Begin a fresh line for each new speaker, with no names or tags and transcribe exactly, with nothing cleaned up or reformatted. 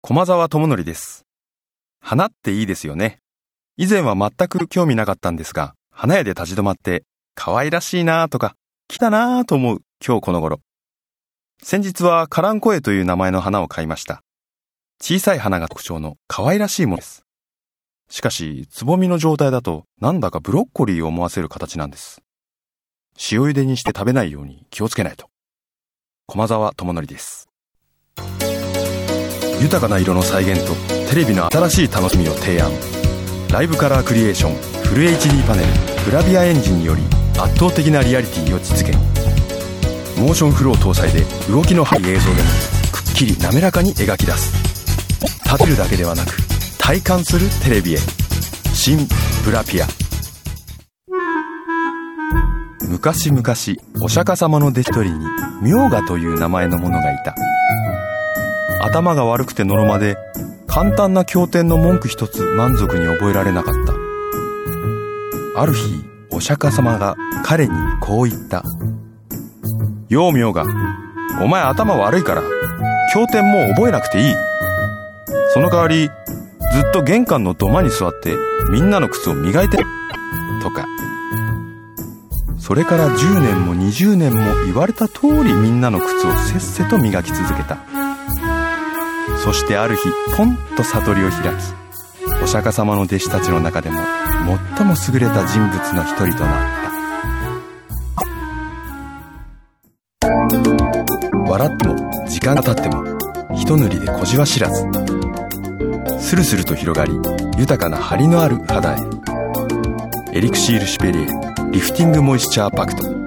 駒沢智則です。花っていいですよね。以前は全く興味なかったんですが、花屋で立ち止まって可愛らしいなとか来たなと思う今日この頃。先日はカランコエという名前の花を買いました。小さい花が特徴の可愛らしいものです。しかし、つぼみの状態だとなんだかブロッコリーを思わせる形なんです。塩茹でにして食べないように気をつけないと。駒沢智則です。豊かな色の再現とテレビの新しい楽しみを提案。ライブカラークリエーションフル エイチディー パネルグラビアエンジンにより圧倒的なリアリティを実現。モーションフロー搭載で動きの速い映像でもくっきり滑らかに描き出す。立てるだけではなく体感するテレビへ。新ブラピア。昔々お釈迦様の弟子一人に明賀という名前の者がいた。頭が悪くてのろまで簡単な経典の文句一つ満足に覚えられなかった。ある日お釈迦様が彼にこう言った。よう明賀、お前頭悪いから経典もう覚えなくていい。その代わりずっと玄関の土間に座ってみんなの靴を磨いてとか。それからじゅうねんもにじゅうねんも言われた通りみんなの靴をせっせと磨き続けた。そしてある日ポンと悟りを開き、お釈迦様の弟子たちの中でも最も優れた人物の一人となった。笑っても時間が経っても一塗りで小じわ知らず。スルスルと広がり豊かな張りのある肌へ。エリクシールシュペリエリフティングモイスチャーパクト。